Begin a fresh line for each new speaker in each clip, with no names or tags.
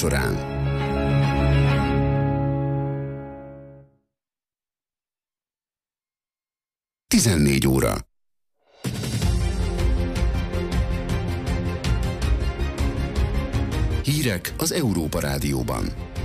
során. Tizennégy óra. Hírek az Európa Rádióban.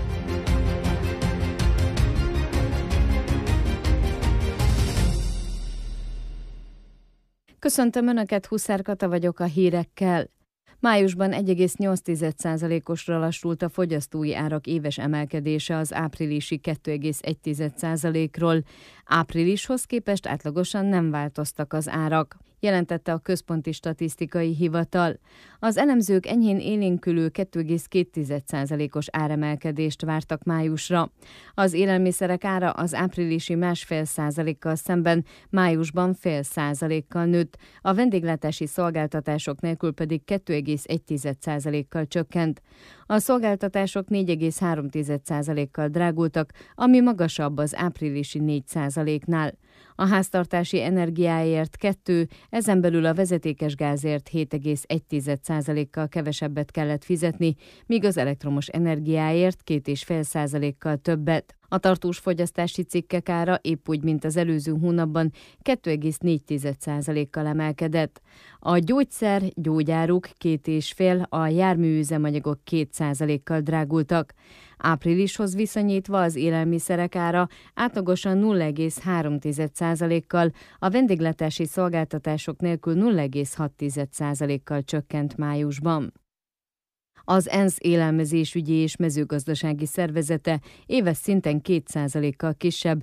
Köszöntöm Önöket, Huszár Kata vagyok a hírekkel. Májusban 1,8%-osra lassult a fogyasztói árak éves emelkedése az áprilisi 2,1%-ról. Áprilishoz képest átlagosan nem változtak az árak, jelentette a Központi Statisztikai Hivatal. Az elemzők enyhén élénkülő 2,2%-os áremelkedést vártak májusra. Az élelmiszerek ára az áprilisi 1,5%-kal szemben májusban 0,5%-kal nőtt, a vendéglátási szolgáltatások nélkül pedig 2,1%-kal csökkent. A szolgáltatások 4,3%-kal drágultak, ami magasabb az áprilisi 4%-nál. A háztartási energiáért 2, ezen belül a vezetékes gázért 7,1%-kal kevesebbet kellett fizetni, míg az elektromos energiáért 2,5%-kal többet. A tartós fogyasztási cikkek ára épp úgy, mint az előző hónapban 2,4%-kal emelkedett. A gyógyszer, gyógyáruk 2,5%, a járműüzemanyagok 2%-kal drágultak. Áprilishoz viszonyítva az élelmiszerek ára átlagosan 0,3%-kal, a vendéglátási szolgáltatások nélkül 0,6%-kal csökkent májusban. Az ENSZ élelmezésügyi és mezőgazdasági szervezete éves szinten 2%-kal kisebb,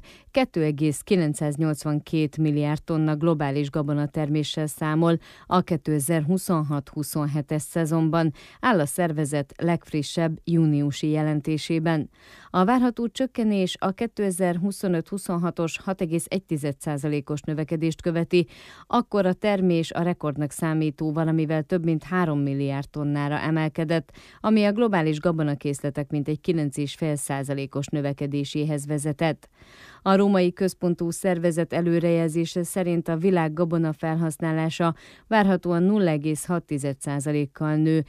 2,982 milliárd tonna globális gabonaterméssel számol a 2026-27-es szezonban, áll a szervezet legfrissebb júniusi jelentésében. A várható csökkenés a 2025-26-os 6,1%-os növekedést követi, akkor a termés a rekordnak számító valamivel több mint 3 milliárd tonnára emelkedett, ami a globális gabonakészletek mintegy 9,5%-os növekedéséhez vezetett. A Római Központú Szervezet előrejelzése szerint a világ gabona felhasználása várhatóan 0,6%-kal nő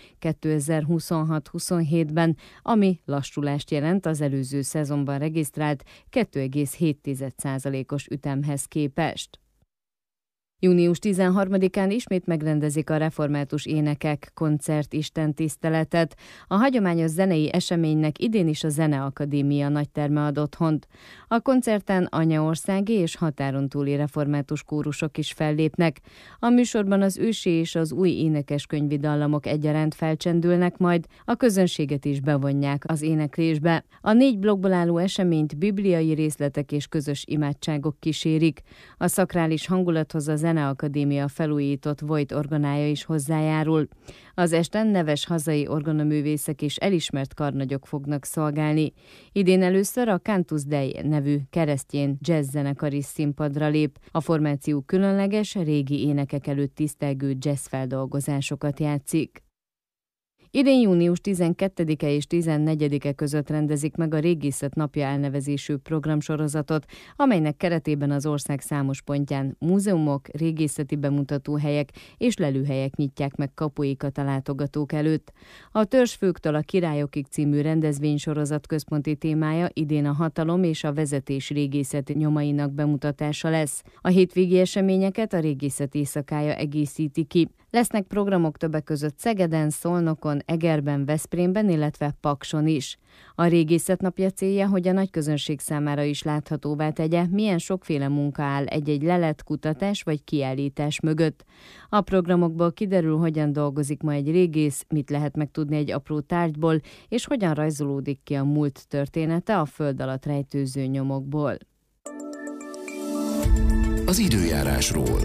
2026-27-ben, ami lassulást jelent az előző szezonban regisztrált 2,7%-os ütemhez képest. Június 13-án ismét megrendezik a református énekek koncert istentiszteletet. A hagyományos zenei eseménynek idén is a Zeneakadémia nagyterme ad otthont. A koncerten anyaországi és határon túli református kórusok is fellépnek. A műsorban az ősi és az új énekeskönyvi dallamok egyaránt felcsendülnek, majd a közönséget is bevonják az éneklésbe. A 4 blokkból álló eseményt bibliai részletek és közös imádságok kísérik. A szakrális hangulathoz a Zeneakadémia felújított Voigt orgonája is hozzájárul. Az esten neves hazai orgonaművészek és elismert karnagyok fognak szolgálni. Idén először a Cantus Dei nevű keresztény jazz zenekar is színpadra lép. A formáció különleges, régi énekek előtt tisztelgő jazz feldolgozásokat játszik. Idén június 12-e és 14-e között rendezik meg a Régészet napja elnevezésű programsorozatot, amelynek keretében az ország számos pontján múzeumok, régészeti bemutatóhelyek és lelőhelyek nyitják meg kapuikat a látogatók előtt. A Törzsfőktől a Királyokig című rendezvénysorozat központi témája idén a hatalom és a vezetés régészeti nyomainak bemutatása lesz. A hétvégi eseményeket a Régészet éjszakája egészíti ki. Lesznek programok többek között Szegeden, Szolnokon, Egerben, Veszprémben, illetve Pakson is. A Régészet napja célja, hogy a nagyközönség számára is láthatóvá tegye, milyen sokféle munka áll egy-egy lelet, kutatás vagy kiállítás mögött. A programokból kiderül, hogyan dolgozik ma egy régész, mit lehet megtudni egy apró tárgyból, és hogyan rajzolódik ki a múlt története a föld alatt rejtőző nyomokból.
Az időjárásról.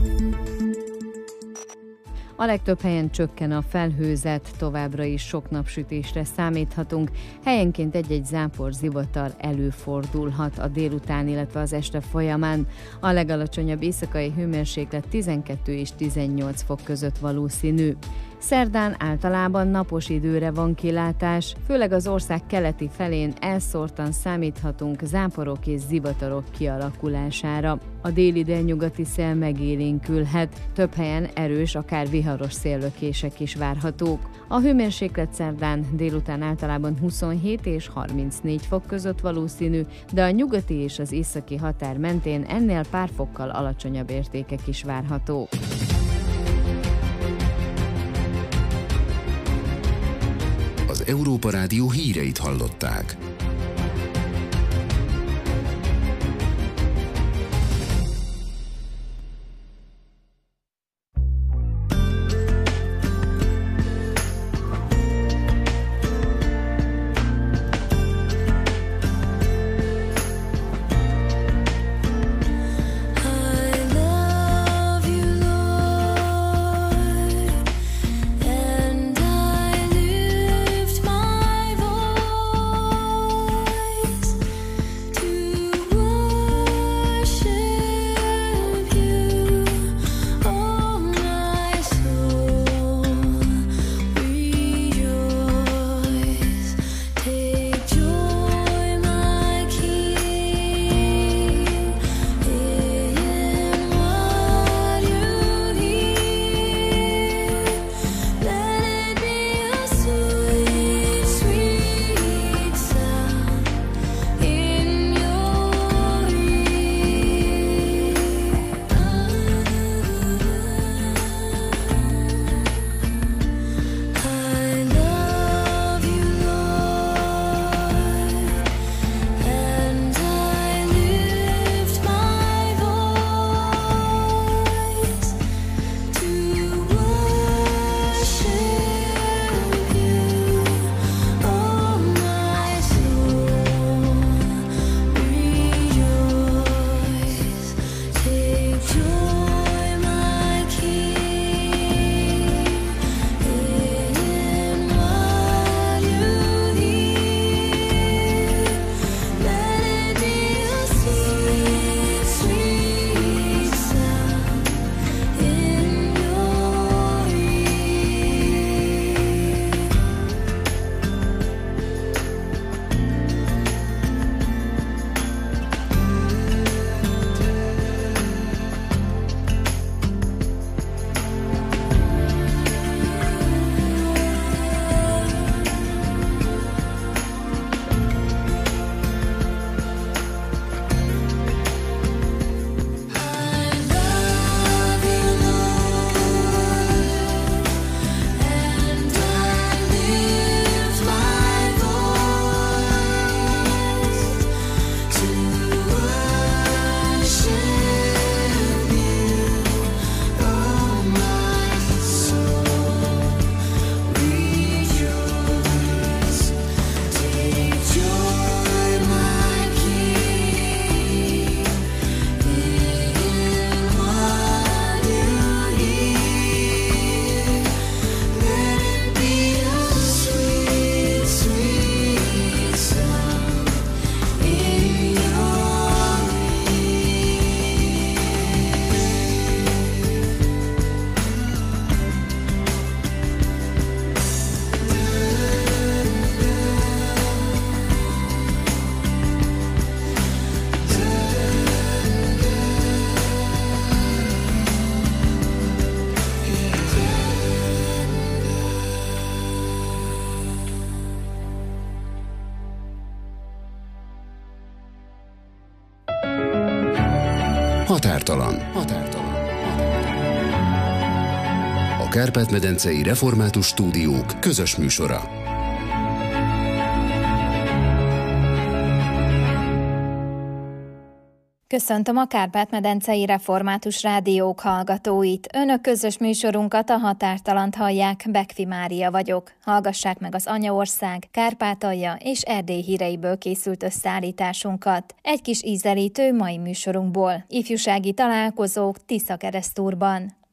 A legtöbb helyen csökken a felhőzet, továbbra is sok napsütésre számíthatunk, helyenként egy-egy zápor, zivatar előfordulhat a délután, illetve az este folyamán. A legalacsonyabb éjszakai hőmérséklet 12 és 18 fok között valószínű. Szerdán általában napos időre van kilátás, főleg az ország keleti felén elszórtan számíthatunk záporok és zivatarok kialakulására. A déli délnyugati szél megélénkülhet, több helyen erős, akár viharos széllökések is várhatók. A hőmérséklet szerdán délután általában 27 és 34 fok között valószínű, de a nyugati és az északi határ mentén ennél pár fokkal alacsonyabb értékek is várhatók.
Az Európa Rádió híreit hallották. Határtalan. A Kárpát-medencei Református Stúdiók közös műsora.
Köszöntöm a Kárpát-medencei Református Rádiók hallgatóit. Önök közös műsorunkat, a Határtalant hallják, Bekfi Mária vagyok. Hallgassák meg az Anyaország, Kárpátalja és Erdély híreiből készült összeállításunkat. Egy kis ízelítő mai műsorunkból. Ifjúsági találkozók Tiszakeresztúrban.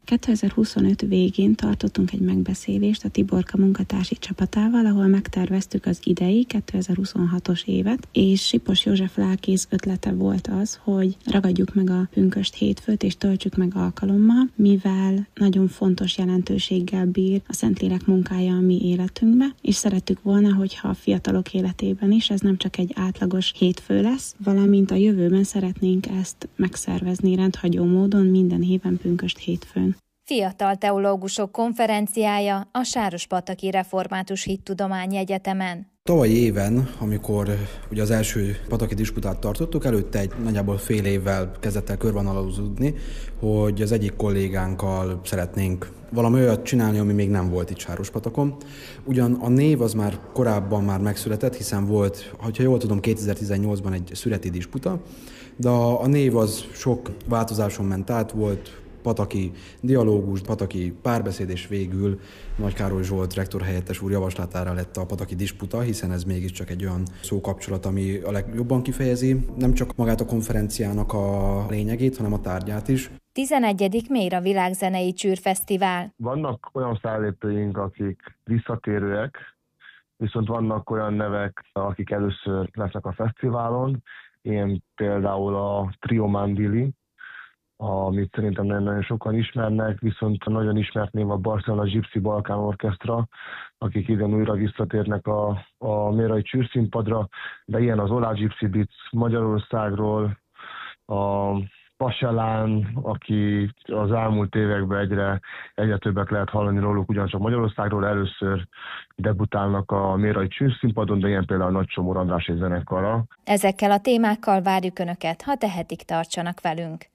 2025 végén tartottunk egy megbeszélést a Tiborka munkatársi csapatával, ahol megterveztük az idei 2026-os évet, és Sipos József lelkész ötlete volt az, hogy ragadjuk meg a pünkösd hétfőt és töltsük meg alkalommal, mivel nagyon fontos jelentőséggel bír a Szentlélek munkája a mi életünkbe, és szerettük volna, hogyha a fiatalok életében is ez nem csak egy átlagos hétfő lesz, valamint a jövőben szeretnénk ezt megszervezni rendhagyó módon minden éven pünkösd hétfőn.
Fiatal teológusok konferenciája a Sárospataki Református Hittudományi Egyetemen.
Tavalyi éven, amikor ugye az első pataki disputát tartottuk, előtte egy nagyjából fél évvel kezdett el körvonalazódni, hogy az egyik kollégánkkal szeretnénk valami olyat csinálni, ami még nem volt itt Sárospatakon. Ugyan a név az már korábban már megszületett, hiszen volt, ha jól tudom, 2018-ban egy szüreti disputa, de a név az sok változáson ment át, volt pataki dialógus, pataki párbeszéd, és végül Nagy Károly Zsolt rektorhelyettes úr javaslatára lett a pataki disputa, hiszen ez mégiscsak egy olyan szókapcsolat, ami a legjobban kifejezi nem csak magát a konferenciának a lényegét, hanem a tárgyát is.
11. Méra Világzenei Csűrfesztivál.
Vannak olyan fellépőink, akik visszatérőek, viszont vannak olyan nevek, akik először lesznek a fesztiválon. Én például a Trio Mandili, amit szerintem nagyon sokan ismernek, viszont nagyon ismert név a Barcelona Gypsy Balkán Orchestra, akik idén újra visszatérnek a mérai csűrszínpadra, de ilyen az Olá Gypsy Beats Magyarországról, a Paselán, aki az elmúlt években egyre többet lehet hallani róluk, ugyancsak Magyarországról először debutálnak a mérai csűrszínpadon, de ilyen például Nagy Csomor András és zenekara.
Ezekkel a témákkal várjuk Önöket, ha tehetik, tartsanak velünk.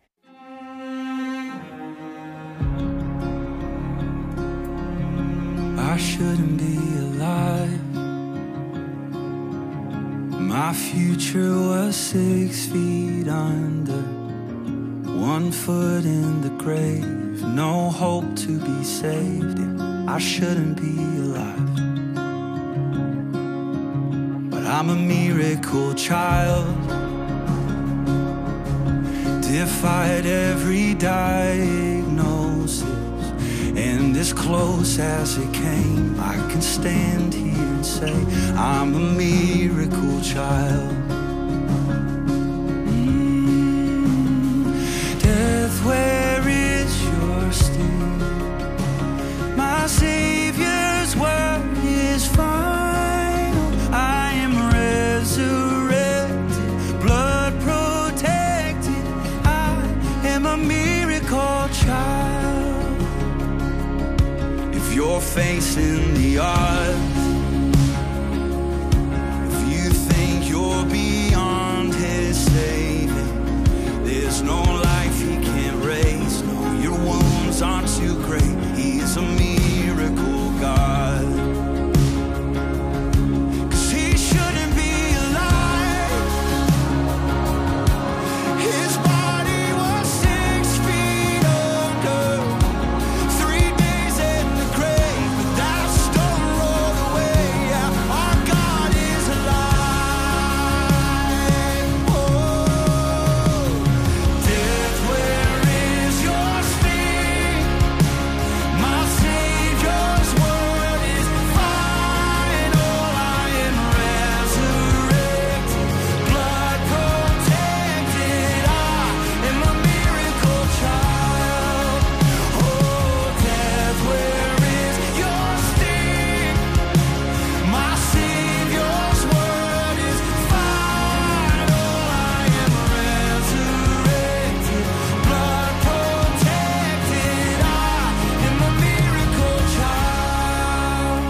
I shouldn't be alive. My future was 6 feet under, 1 foot in the grave, no hope to be saved. I shouldn't be alive, but I'm a miracle child, defied every diagnosis. And as close as it came, I can stand here and say I'm a miracle child. Death, where is your sting? My Savior's word is final. I am resurrected, blood protected. I am a miracle child. You're facing the odds, if you think you're beyond his saving, there's no life he can't raise. No, your wounds aren't too great. He's a miracle God. 'Cause he shouldn't be alive. His body was 6 feet under, 3 days in the grave, but that stone rolled away. Yeah, our God is alive. Oh, death, where is your sting? My Savior's word is final. I am resurrected, blood protected. I am a miracle child. Oh, death, where is your sting? My Savior's word is final. I am resurrected, blood protected. I am a miracle child.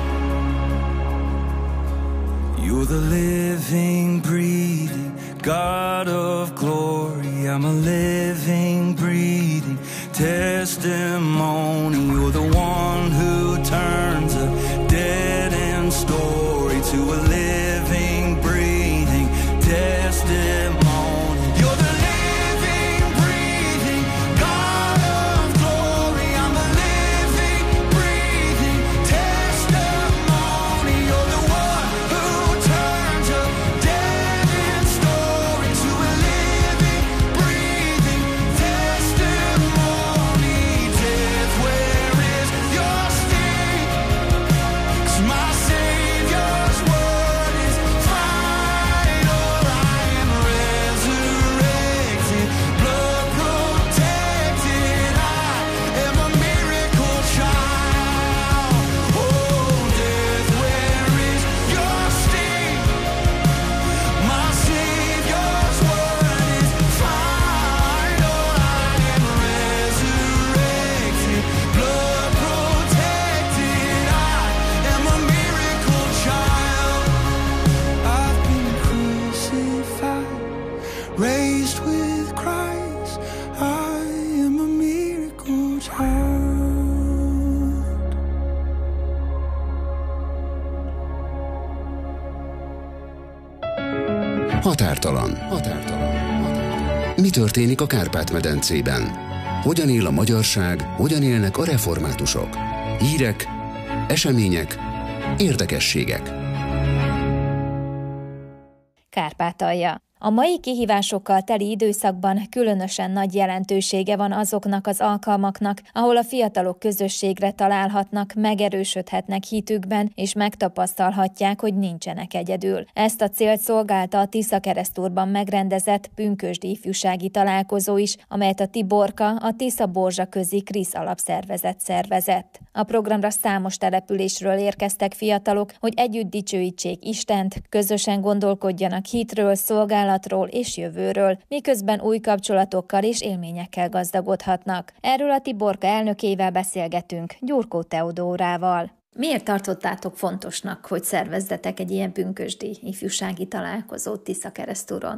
You're the living, breathing God of glory. I'm a living, breathing testimony. You're the one who turns a dead end story to a living, breathing testimony. You're the living, breathing God of glory. I'm a living, breathing testimony. You're the one who turns a dead end story to a living, breathing testimony.
Határtalan. Mi történik a Kárpát-medencében? Hogyan él a magyarság, hogyan élnek a reformátusok? Hírek, események, érdekességek.
Kárpátalja. A mai kihívásokkal teli időszakban különösen nagy jelentősége van azoknak az alkalmaknak, ahol a fiatalok közösségre találhatnak, megerősödhetnek hitükben, és megtapasztalhatják, hogy nincsenek egyedül. Ezt a célt szolgálta a Tiszakeresztúrban megrendezett pünkösdi ifjúsági találkozó is, amelyet a Tiborka, a Tisza-Borzsa közi Krisz alapszervezet szervezett. A programra számos településről érkeztek fiatalok, hogy együtt dicsőítsék Istent, közösen gondolkodjanak hitről, szolgálatról és jövőről, miközben új kapcsolatokkal és élményekkel gazdagodhatnak. Erről a Tiborka elnökével beszélgetünk, Gyurkó Teodórával. Miért tartottátok fontosnak, hogy szervezzetek egy ilyen pünkösdi ifjúsági találkozót Tiszakeresztúron?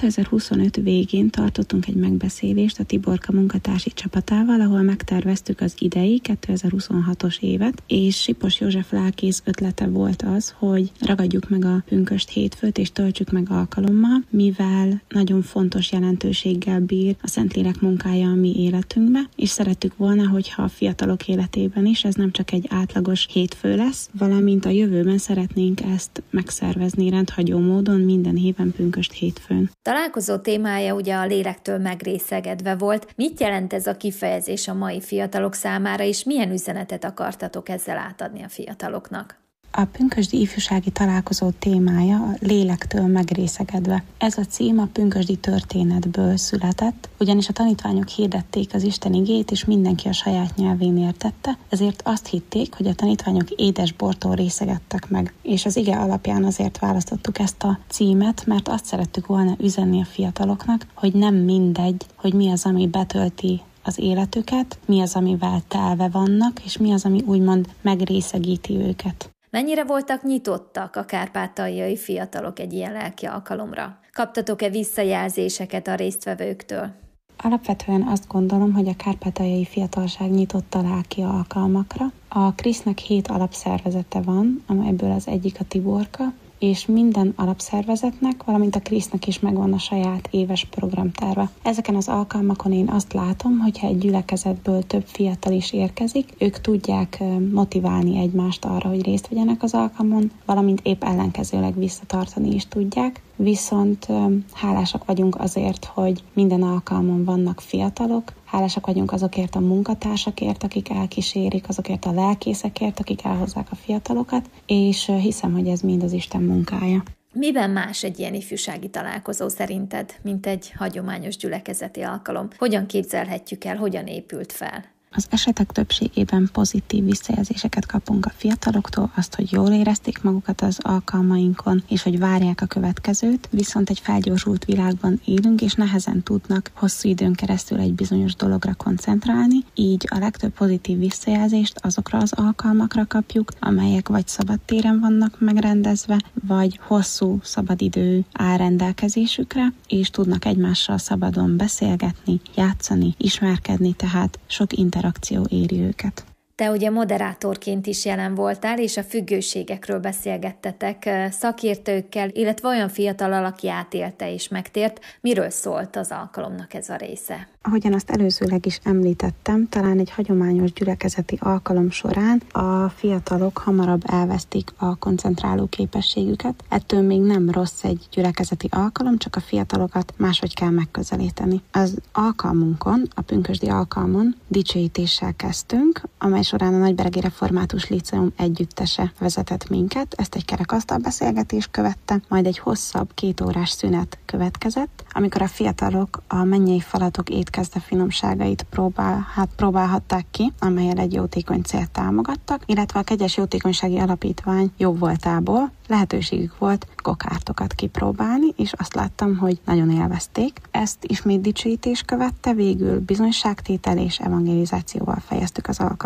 2025 végén tartottunk egy megbeszélést a Tiborka munkatársi csapatával, ahol megterveztük az idei 2026-os évet, és Sipos József lelkész ötlete volt az, hogy ragadjuk meg a pünkösd hétfőt és töltsük meg alkalommal, mivel nagyon fontos jelentőséggel bír a Szentlélek munkája a mi életünkbe, és szerettük volna, hogyha a fiatalok életében is ez nem csak egy átlagos hétfő lesz, valamint a jövőben szeretnénk ezt megszervezni rendhagyó módon minden éven pünkösd hétfőn.
Találkozó témája ugye a lélektől megrészegedve volt. Mit jelent ez a kifejezés a mai fiatalok számára, és milyen üzenetet akartatok ezzel átadni a fiataloknak?
A pünkösdi ifjúsági találkozó témája a lélektől megrészegedve. Ez a cím a pünkösdi történetből született, ugyanis a tanítványok hirdették az Isten igét, és mindenki a saját nyelvén értette, ezért azt hitték, hogy a tanítványok édesbortól részegedtek meg. És az ige alapján azért választottuk ezt a címet, mert azt szerettük volna üzenni a fiataloknak, hogy nem mindegy, hogy mi az, ami betölti az életüket, mi az, amivel telve vannak, és mi az, ami úgymond megrészegíti őket.
Mennyire voltak nyitottak a kárpátaljai fiatalok egy ilyen lelki alkalomra? Kaptatok-e visszajelzéseket a résztvevőktől?
Alapvetően azt gondolom, hogy a kárpátaljai fiatalság nyitott a lelki alkalmakra. A Krisznek 7 alapszervezete van, amelyből az egyik a Tiborka, és minden alapszervezetnek, valamint a Krisznek is megvan a saját éves programterve. Ezeken az alkalmakon én azt látom, hogyha egy gyülekezetből több fiatal is érkezik, ők tudják motiválni egymást arra, hogy részt vegyenek az alkalmon, valamint épp ellenkezőleg visszatartani is tudják. Viszont hálásak vagyunk azért, hogy minden alkalmon vannak fiatalok, hálásak vagyunk azokért a munkatársakért, akik elkísérik, azokért a lelkészekért, akik elhozzák a fiatalokat, és hiszem, hogy ez mind az Isten munkája.
Miben más egy ilyen ifjúsági találkozó szerinted, mint egy hagyományos gyülekezeti alkalom? Hogyan képzelhetjük el, hogyan épült fel?
Az esetek többségében pozitív visszajelzéseket kapunk a fiataloktól, azt, hogy jól érezték magukat az alkalmainkon, és hogy várják a következőt, viszont egy felgyorsult világban élünk, és nehezen tudnak hosszú időn keresztül egy bizonyos dologra koncentrálni, így a legtöbb pozitív visszajelzést azokra az alkalmakra kapjuk, amelyek vagy szabadtéren vannak megrendezve, vagy hosszú szabadidő áll rendelkezésükre, és tudnak egymással szabadon beszélgetni, játszani, ismerkedni, tehát sok interakció éri őket.
Te ugye moderátorként is jelen voltál, és a függőségekről beszélgettetek szakértőkkel, illetve olyan fiatallal, aki átélte és megtért. Miről szólt az alkalomnak ez a része?
Ahogyan azt előzőleg is említettem, talán egy hagyományos gyülekezeti alkalom során a fiatalok hamarabb elvesztik a koncentráló képességüket. Ettől még nem rossz egy gyülekezeti alkalom, csak a fiatalokat máshogy kell megközelíteni. Az alkalmunkon, a pünkösdi alkalmon dicsőítéssel kezdtünk, amely során a Nagyberegi Református Líceum együttese vezetett minket. Ezt egy kerekasztal beszélgetés követte, majd egy hosszabb 2 órás szünet következett, amikor a fiatalok a mennyei falatok étkezde finomságait próbálhatták ki, amellyel egy jótékony célt támogattak, illetve a Kegyes Jótékonysági Alapítvány jóvoltából lehetőségük volt gokártokat kipróbálni, és azt láttam, hogy nagyon élvezték. Ezt ismét dicsőítés követte, végül bizonyságtétel és evangelizációval fejeztük az alkalmat.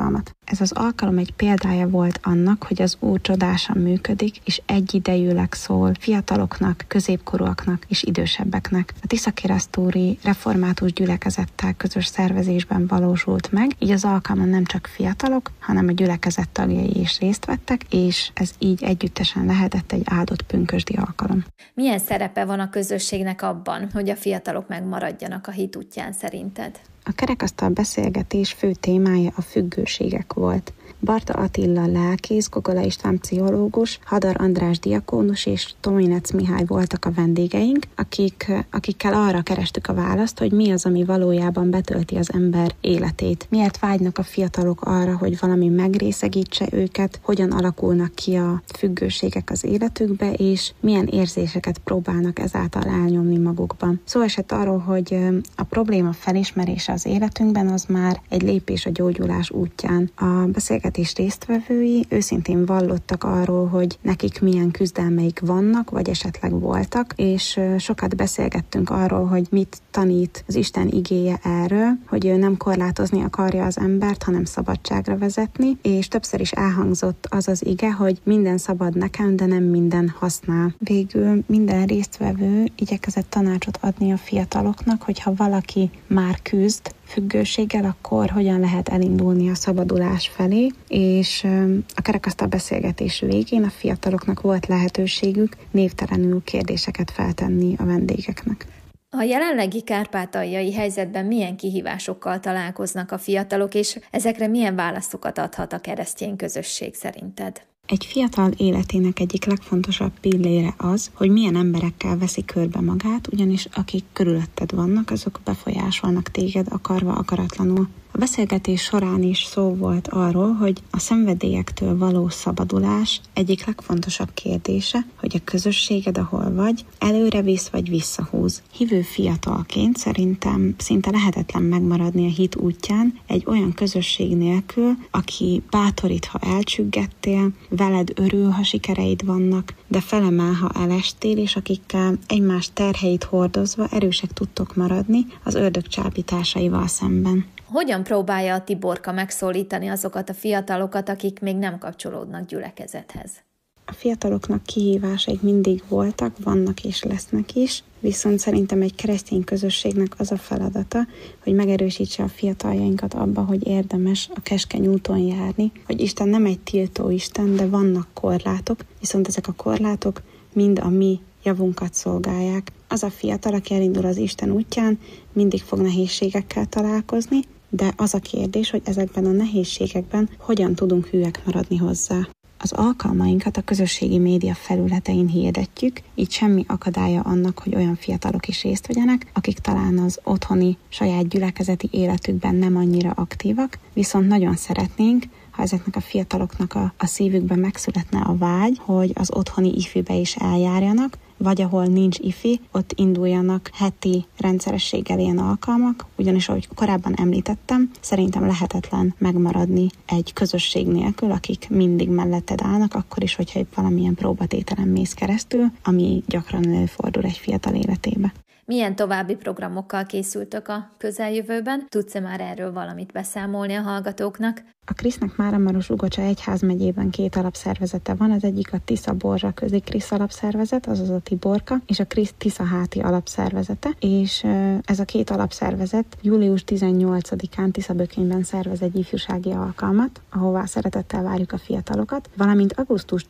Ez az alkalom egy példája volt annak, hogy az Úr csodásan működik, és egyidejűleg szól fiataloknak, középkorúaknak és idősebbeknek. A Tiszakirasztúri református gyülekezettel közös szervezésben valósult meg, így az alkalmon nem csak fiatalok, hanem a gyülekezet tagjai is részt vettek, és ez így együttesen lehetett egy áldott pünkösdi alkalom.
Milyen szerepe van a közösségnek abban, hogy a fiatalok megmaradjanak a hit útján szerinted?
A kerekasztal beszélgetés fő témája a függőségek volt. Barta Attila lelkész, Gogola István pszichológus, Hadar András diakónus és Tominec Mihály voltak a vendégeink, akikkel arra kerestük a választ, hogy mi az, ami valójában betölti az ember életét. Miért vágynak a fiatalok arra, hogy valami megrészegítse őket, hogyan alakulnak ki a függőségek az életükbe, és milyen érzéseket próbálnak ezáltal elnyomni magukban. Szó esett arról, hogy a probléma felismerése az életünkben az már egy lépés a gyógyulás útján. A beszélgetés résztvevői őszintén vallottak arról, hogy nekik milyen küzdelmeik vannak, vagy esetleg voltak, és sokat beszélgettünk arról, hogy mit tanít az Isten igéje erről, hogy ő nem korlátozni akarja az embert, hanem szabadságra vezetni, és többször is elhangzott az az ige, hogy minden szabad nekem, de nem minden használ. Végül minden résztvevő igyekezett tanácsot adni a fiataloknak, hogyha valaki már küzd függőséggel, akkor hogyan lehet elindulni a szabadulás felé, és a kerekasztal beszélgetés végén a fiataloknak volt lehetőségük névtelenül kérdéseket feltenni a vendégeknek.
A jelenlegi kárpátaljai helyzetben milyen kihívásokkal találkoznak a fiatalok, és ezekre milyen válaszokat adhat a keresztény közösség szerinted?
Egy fiatal életének egyik legfontosabb pillére az, hogy milyen emberekkel veszi körbe magát, ugyanis akik körülötted vannak, azok befolyásolnak téged akarva, akaratlanul. A beszélgetés során is szó volt arról, hogy a szenvedélyektől való szabadulás egyik legfontosabb kérdése, hogy a közösséged, ahol vagy, előre visz vagy visszahúz. Hívő fiatalként szerintem szinte lehetetlen megmaradni a hit útján egy olyan közösség nélkül, aki bátorít, ha elcsüggettél, veled örül, ha sikereid vannak, de felemel, ha elestél, és akikkel egymás terheit hordozva erősek tudtok maradni az ördög csábításaival szemben.
Hogyan próbálja a Tiborka megszólítani azokat a fiatalokat, akik még nem kapcsolódnak gyülekezethez?
A fiataloknak kihívásaik mindig voltak, vannak és lesznek is, viszont szerintem egy keresztény közösségnek az a feladata, hogy megerősítse a fiataljainkat abba, hogy érdemes a keskeny úton járni, hogy Isten nem egy tiltó Isten, de vannak korlátok, viszont ezek a korlátok mind a mi javunkat szolgálják. Az a fiatal, aki elindul az Isten útján, mindig fog nehézségekkel találkozni, de az a kérdés, hogy ezekben a nehézségekben hogyan tudunk hűek maradni hozzá. Az alkalmainkat a közösségi média felületein hirdetjük, így semmi akadálya annak, hogy olyan fiatalok is részt vegyenek, akik talán az otthoni saját gyülekezeti életükben nem annyira aktívak, viszont nagyon szeretnénk, ha ezeknek a fiataloknak a szívükben megszületne a vágy, hogy az otthoni ifibe is eljárjanak, vagy ahol nincs ifi, ott induljanak heti rendszerességgel ilyen alkalmak, ugyanis ahogy korábban említettem, szerintem lehetetlen megmaradni egy közösség nélkül, akik mindig melletted állnak, akkor is, hogyha épp valamilyen próbatételen mész keresztül, ami gyakran előfordul egy fiatal életébe.
Milyen további programokkal készültök a közeljövőben? Tudsz-e már erről valamit beszámolni a hallgatóknak?
A Krisznek Máramaros-Ugocsa egyházmegyében 2 alapszervezete van, az egyik a Tisza-Borzsa Közi Krisz alapszervezet, azaz a Tiborka, és a Krisz Tiszaháti alapszervezete, és ez a 2 alapszervezet július 18-án Tiszabökényben szervez egy ifjúsági alkalmat, ahová szeretettel várjuk a fiatalokat, valamint augusztus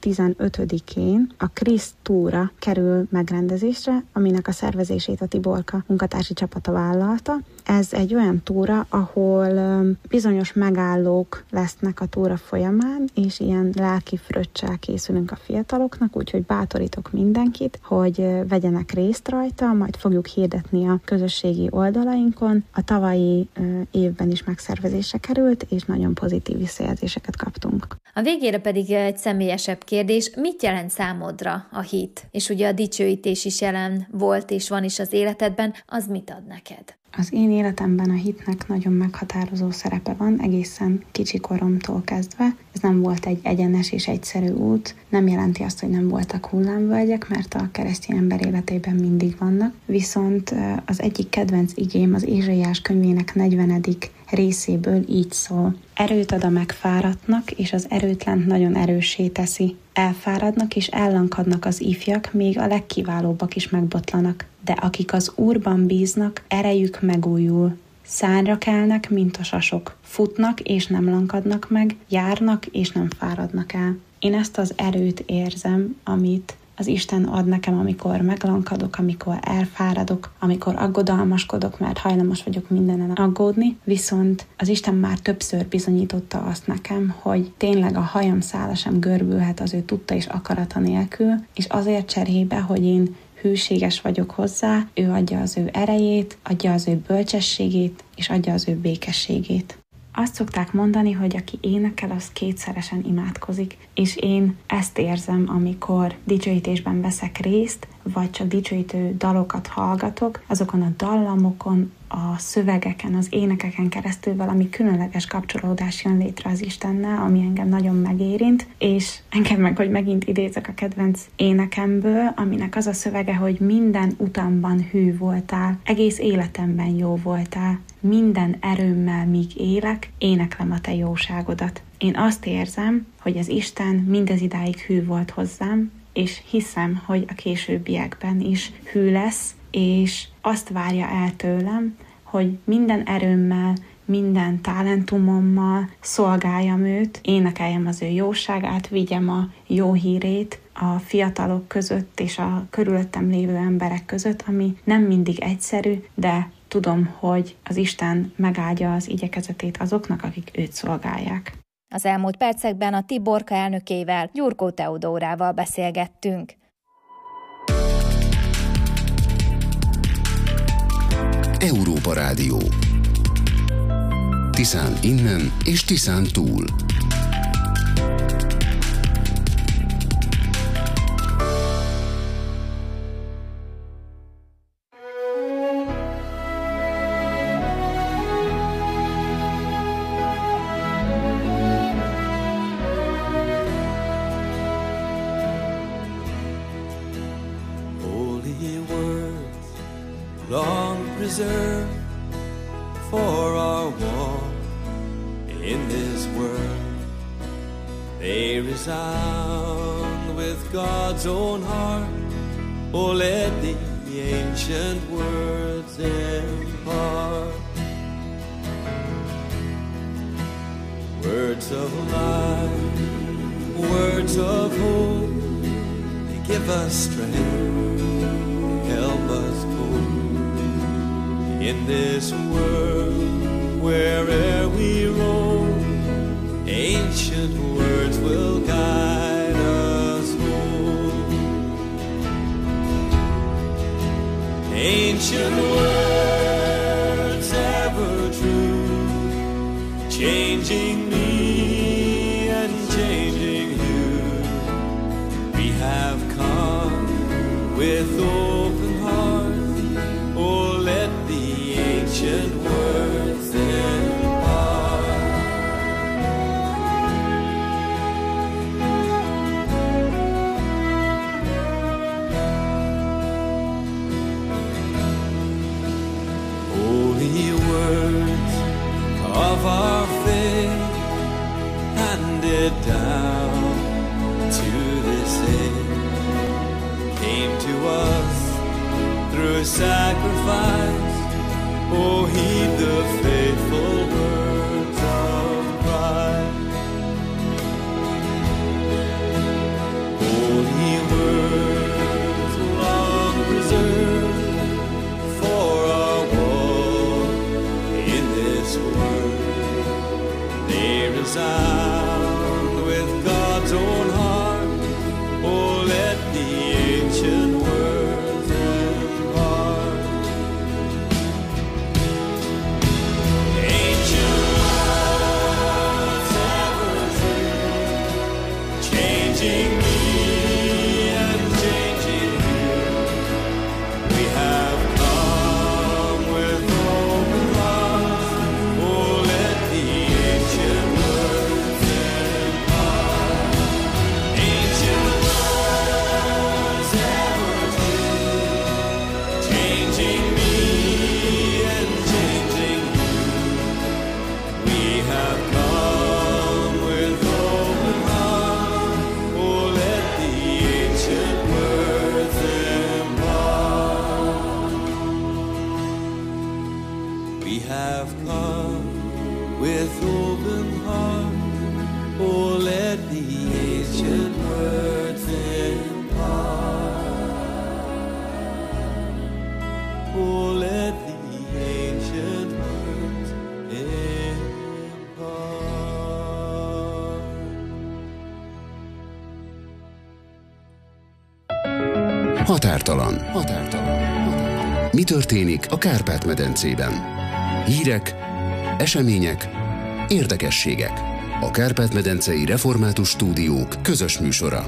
15-én a Krisz túra kerül megrendezésre, aminek a szervezését a Tiborka munkatársi csapata vállalta. Ez egy olyan túra, ahol bizonyos megállók lesznek a túra folyamán, és ilyen lelki fröccsel készülünk a fiataloknak, úgyhogy bátorítok mindenkit, hogy vegyenek részt rajta, majd fogjuk hirdetni a közösségi oldalainkon. A tavalyi évben is megszervezésre került, és nagyon pozitív visszajelzéseket kaptunk.
A végére pedig egy személyesebb kérdés, mit jelent számodra a hit? És ugye a dicsőítés is jelen volt és van is az életedben, az mit ad neked?
Az én életemben a hitnek nagyon meghatározó szerepe van, egészen kicsi koromtól kezdve. Ez nem volt egy egyenes és egyszerű út, nem jelenti azt, hogy nem voltak hullámvölgyek, mert a keresztény ember életében mindig vannak. Viszont az egyik kedvenc igém az Ézsaiás könyvének 40. részéből így szól. Erőt ad a megfáradtnak, és az erőtlent nagyon erőssé teszi. Elfáradnak és ellankadnak az ifjak, még a legkiválóbbak is megbotlanak. De akik az Úrban bíznak, erejük megújul. Szárnyra kelnek, mint a sasok. Futnak és nem lankadnak meg, járnak és nem fáradnak el. Én ezt az erőt érzem, amit az Isten ad nekem, amikor meglankadok, amikor elfáradok, amikor aggodalmaskodok, mert hajlamos vagyok mindenen aggódni, viszont az Isten már többször bizonyította azt nekem, hogy tényleg a hajam szála sem görbülhet az ő tudta és akarata nélkül, és azért cserébe, hogy én hűséges vagyok hozzá, ő adja az ő erejét, adja az ő bölcsességét, és adja az ő békességét. Azt szokták mondani, hogy aki énekel, az kétszeresen imádkozik, és én ezt érzem, amikor dicsőítésben veszek részt, vagy csak dicsőítő dalokat hallgatok, azokon a dallamokon, a szövegeken, az énekeken keresztül valami különleges kapcsolódás jön létre az Istennel, ami engem nagyon megérint, és engem meg, hogy megint idézek a kedvenc énekemből, aminek az a szövege, hogy minden utamban hű voltál, egész életemben jó voltál, minden erőmmel, míg élek, éneklem a te jóságodat. Én azt érzem, hogy az Isten mindez idáig hű volt hozzám, és hiszem, hogy a későbbiekben is hű lesz, és azt várja el tőlem, hogy minden erőmmel, minden talentumommal szolgáljam őt, énekeljem az ő jóságát, vigyem a jó hírét a fiatalok között és a körülöttem lévő emberek között, ami nem mindig egyszerű, de tudom, hogy az Isten megáldja az igyekezetét azoknak, akik őt szolgálják.
Az elmúlt percekben a Tiborka elnökével, Gyurkó Teodórával beszélgettünk.
Európa Rádió. Tiszán innen és Tiszán túl.
Long preserved for our walk in this world, they resound with God's own heart. Oh, let the ancient words impart words of life, words of hope. They give us strength, help us cope in this world, where'er we roam. Ancient words will guide us home. Ancient words ever true, changing me and changing you. We have come with open hearts. Oh, let the ancient words impart holy words of our faith, handed down to this age, came to us through sacrifice. Oh, heed the faithful words of Christ. Holy words long preserved for our walk in this world. They resound with God's own heart. Oh, let the ancient words impart. Ancient have come with open heart. Oh, let the ancient words impart. Oh, let the ancient words impart.
Határtalan. Mi történik a Kárpát-medencében? Hírek, események, érdekességek. A Kárpát-medencei Református Stúdiók közös műsora.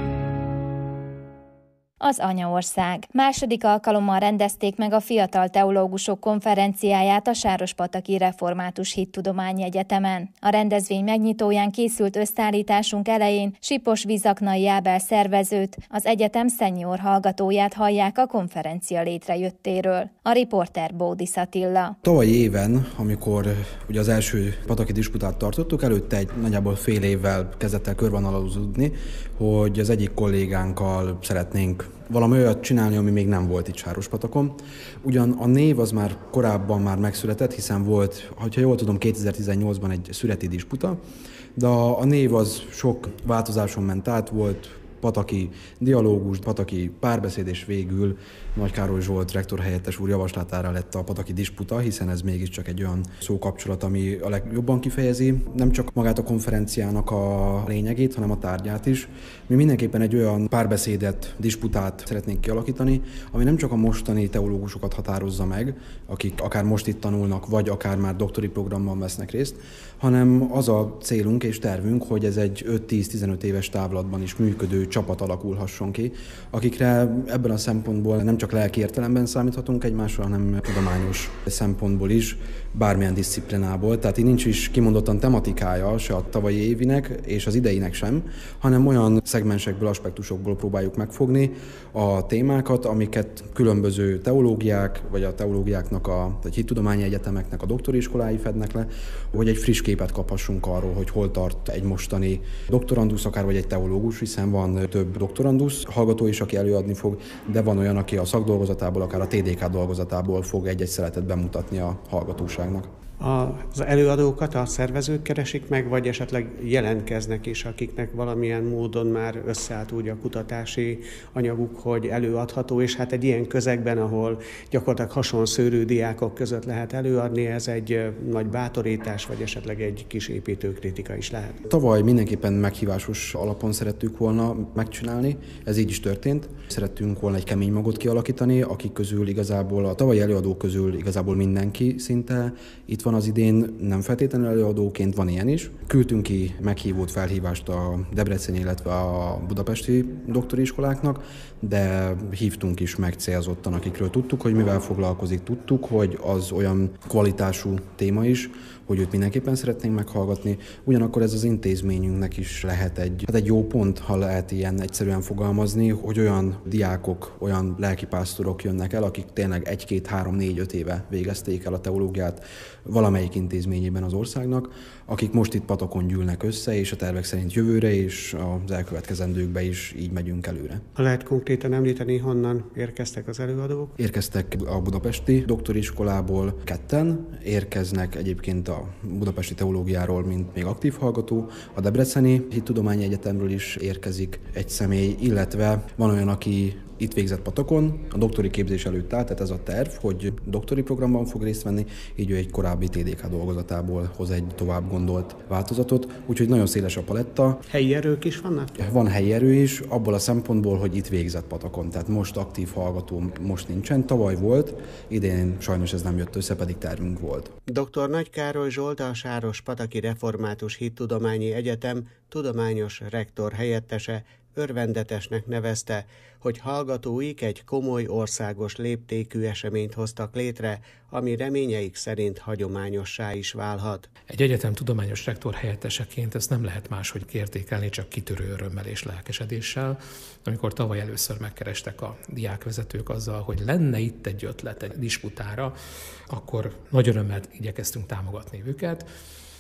Az Anyaország. Második alkalommal rendezték meg a Fiatal Teológusok konferenciáját a Sárospataki Református Hittudományi Egyetemen. A rendezvény megnyitóján készült összeállításunk elején Sipos Vizaknai Ábel szervezőt, az egyetem szenior hallgatóját hallják a konferencia létrejöttéről. A riporter Bódis Attila.
Tavalyi éven, amikor ugye az első pataki disputát tartottuk, előtte egy nagyjából fél évvel kezdett el körvonalazódni, hogy az egyik kollégánkkal szeretnénk valami olyat csinálni, ami még nem volt itt Sárospatakon. Ugyan a név az már korábban már megszületett, hiszen volt, ha jól tudom, 2018-ban egy szüreti disputa, de a név az sok változáson ment át, volt pataki dialógus, pataki párbeszéd, és végül Nagy Károly Zsolt rektor helyettes úr javaslatára lett a pataki disputa, hiszen ez mégiscsak egy olyan szókapcsolat, ami a legjobban kifejezi nem csak magát a konferenciának a lényegét, hanem a tárgyát is. Mi mindenképpen egy olyan párbeszédet, disputát szeretnénk kialakítani, ami nem csak a mostani teológusokat határozza meg, akik akár most itt tanulnak, vagy akár már doktori programban vesznek részt, hanem az a célunk és tervünk, hogy ez egy 5-10-15 éves távlatban is működő csapat alakulhasson ki, akikre ebben a szempontból nem csak lelki értelemben számíthatunk egymásra, hanem tudományos szempontból is, bármilyen diszciplinából. Tehát így nincs is kimondottan tematikája se a tavalyi évinek és az ideinek sem, hanem olyan szegmensekből, aspektusokból próbáljuk megfogni a témákat, amiket különböző teológiák, vagy a teológiáknak, vagy hittudományi egyetemeknek a doktori iskolái fednek le, hogy egy friss képet kaphassunk arról, hogy hol tart egy mostani doktorandusz, akár vagy egy teológus, hiszen van több doktorandusz hallgató is, aki előadni fog, de van olyan, aki a szakdolgozatából, akár a TDK dolgozatából fog egy-egy szeletet bemutatni a hallgatóságnak.
Az előadókat a szervezők keresik meg, vagy esetleg jelentkeznek is, akiknek valamilyen módon már összeállt úgy a kutatási anyaguk, hogy előadható, és hát egy ilyen közegben, ahol gyakorlatilag hasonló szőrű diákok között lehet előadni, ez egy nagy bátorítás, vagy esetleg egy kis építőkritika is lehet.
Tavaly mindenképpen meghívásos alapon szerettük volna megcsinálni, ez így is történt. Szerettünk volna egy kemény magot kialakítani, akik közül igazából, a tavalyi előadók közül igazából mindenki szinte itt van az idén, nem feltétlenül előadóként, van ilyen is. Küldtünk ki meghívót, felhívást a debreceni, illetve a budapesti doktori iskoláknak, de hívtunk is meg célzottan, akikről tudtuk, hogy mivel foglalkozik, tudtuk, hogy az olyan kvalitású téma is, hogy őt mindenképpen szeretnénk meghallgatni. Ugyanakkor ez az intézményünknek is lehet egy jó pont, ha lehet ilyen egyszerűen fogalmazni, hogy olyan diákok, olyan lelkipásztorok jönnek el, akik tényleg 1, 2, 3, 4, 5 éve végezték el a teológiát valamelyik intézményében az országnak, akik most itt Patakon gyűlnek össze, és a tervek szerint jövőre és az elkövetkezendőkbe is így megyünk előre.
Ha lehet konkrétan említeni, honnan érkeztek az előadók?
Érkeztek a budapesti doktori iskolából 2-en, érkeznek egyébként a budapesti teológiáról, mint még aktív hallgató, a debreceni Hittudományi Egyetemről is érkezik egy személy, illetve van olyan, aki itt végzett Patakon, a doktori képzés előtt állt, tehát ez a terv, hogy doktori programban fog részt venni, így ő egy korábbi TDK dolgozatából hoz egy tovább gondolt változatot, úgyhogy nagyon széles a paletta.
Helyi erők is vannak?
Van helyi erő is, abból a szempontból, hogy itt végzett Patakon, tehát most aktív hallgató most nincsen, tavaly volt, idén sajnos ez nem jött össze, pedig tervünk volt.
Dr. Nagy Károly Zsolt, a Sárospataki Református Hittudományi Egyetem tudományos rektor helyettese örvendetesnek nevezte, hogy hallgatóik egy komoly országos léptékű eseményt hoztak létre, ami reményeik szerint hagyományossá is válhat.
Egy egyetem tudományos rektor helyetteseként ezt nem lehet máshogy értékelni, csak kitörő örömmel és lelkesedéssel. Amikor tavaly először megkerestek a diákvezetők azzal, hogy lenne itt egy ötlet egy disputára, akkor nagy örömmel igyekeztünk támogatni őket.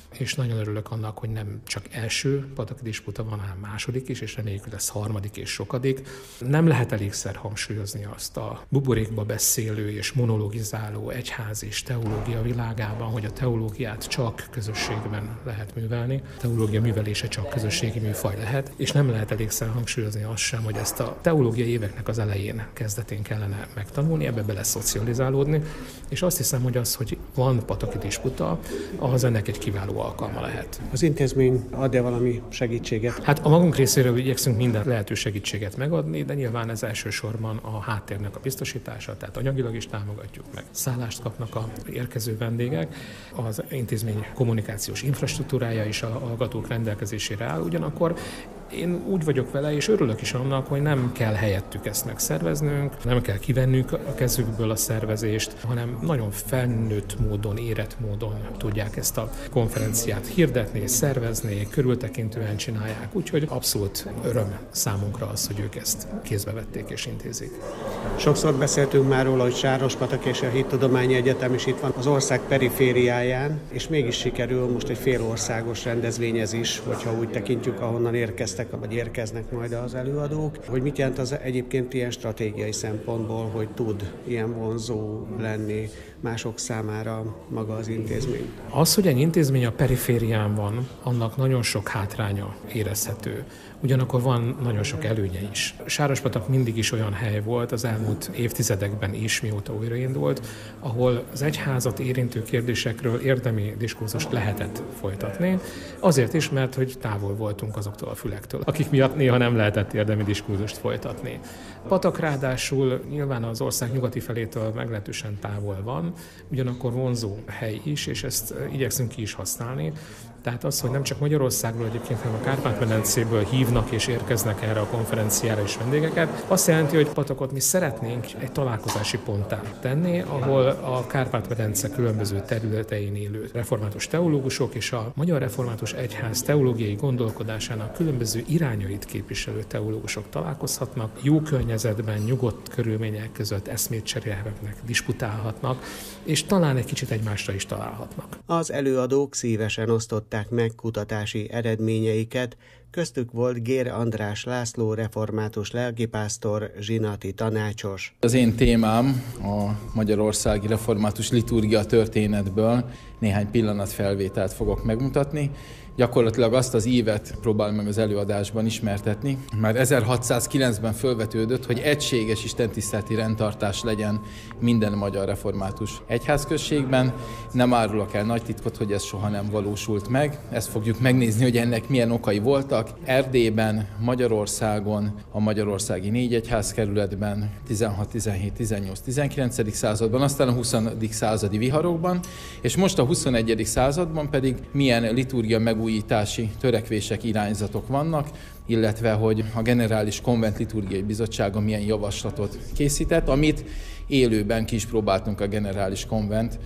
és nagyon örülök annak, hogy nem csak első pataki disputa van, hanem második is, és reméljük, hogy lesz harmadik és sokadik. Nem lehet elégszer hangsúlyozni azt a buborékba beszélő és monologizáló egyház és teológia világában, hogy a teológiát csak közösségben lehet művelni. A teológia művelése csak közösségi műfaj lehet, és nem lehet elégszer hangsúlyozni azt sem, hogy ezt a teológiai éveknek az elején, kezdetén kellene megtanulni, ebbe bele szocializálódni, és azt hiszem, hogy az, hogy van pataki disputa, az ennek egy kiváló alkalma lehet.
Az intézmény ad-e valami segítséget?
Hát a magunk részéről igyekszünk minden lehető segítséget megadni, de nyilván ez elsősorban a háttérnek a biztosítása, tehát anyagilag is támogatjuk meg. Szállást kapnak a érkező vendégek, az intézmény kommunikációs infrastruktúrája is a hallgatók rendelkezésére áll, ugyanakkor én úgy vagyok vele, és örülök is annak, hogy nem kell helyettük ezt megszerveznünk, nem kell kivennünk a kezükből a szervezést, hanem nagyon felnőtt módon, érett módon tudják ezt a konferenciát hirdetni, szervezni, körültekintően csinálják, úgyhogy abszolút öröm számunkra az, hogy ők ezt kézbe vették és intézik.
Sokszor beszéltünk már róla, hogy Sárospatak és a Hittudományi Egyetem is itt van az ország perifériáján, és mégis sikerül most egy félországos rendezvényezés, hogyha úgy tekintjük, ahonnan érkeztek, vagy érkeznek majd az előadók. Hogy mit jelent az egyébként ilyen stratégiai szempontból, hogy tud ilyen vonzó lenni mások számára maga az intézmény?
Az, hogy egy intézmény a periférián van, annak nagyon sok hátránya érezhető. Ugyanakkor van nagyon sok előnye is. Sárospatak mindig is olyan hely volt az elmúlt évtizedekben is, mióta újraindult, ahol az egyházat érintő kérdésekről érdemi diskurzust lehetett folytatni. Azért is, mert hogy távol voltunk azoktól a fülektől, akik miatt néha nem lehetett érdemi diskurzust folytatni. Patak ráadásul nyilván az ország nyugati felétől meglehetősen távol van, ugyanakkor vonzó hely is, és ezt igyekszünk ki is használni. Tehát az, hogy nem csak Magyarországról egyébként, hanem a Kárpát-medencéből hívnak és érkeznek erre a konferenciára is vendégeket, azt jelenti, hogy Patakot mi szeretnénk egy találkozási ponttá tenni, ahol a Kárpát-medence különböző területein élő református teológusok és a Magyar Református Egyház teológiai gondolkodásának különböző irányait képviselő teológusok találkozhatnak, jó környezetben, nyugodt körülmények között eszmét cserélhetnek, disputálhatnak, és talán egy kicsit egymásra is találhatnak.
Az előadók szívesen osztották meg kutatási eredményeiket, köztük volt Gér András László református lelkipásztor, zsinati tanácsos.
Az én témám a magyarországi református liturgia történetből néhány pillanatfelvételt fogok megmutatni. Gyakorlatilag azt az ívet próbál meg az előadásban ismertetni. Már 1609-ben fölvetődött, hogy egységes istentiszteleti rendtartás legyen minden magyar református egyházközségben. Nem árulok el nagy titkot, hogy ez soha nem valósult meg. Ezt fogjuk megnézni, hogy ennek milyen okai voltak. Erdélyben, Magyarországon, a magyarországi 4 egyházkerületben, 16, 17, 18, 19. században, aztán a 20. századi viharokban, és most a 21. században pedig milyen liturgia megújítási törekvések, irányzatok vannak, illetve hogy a Generális Konvent Liturgiai Bizottsága milyen javaslatot készített, amit élőben ki is próbáltunk a Generális Konvent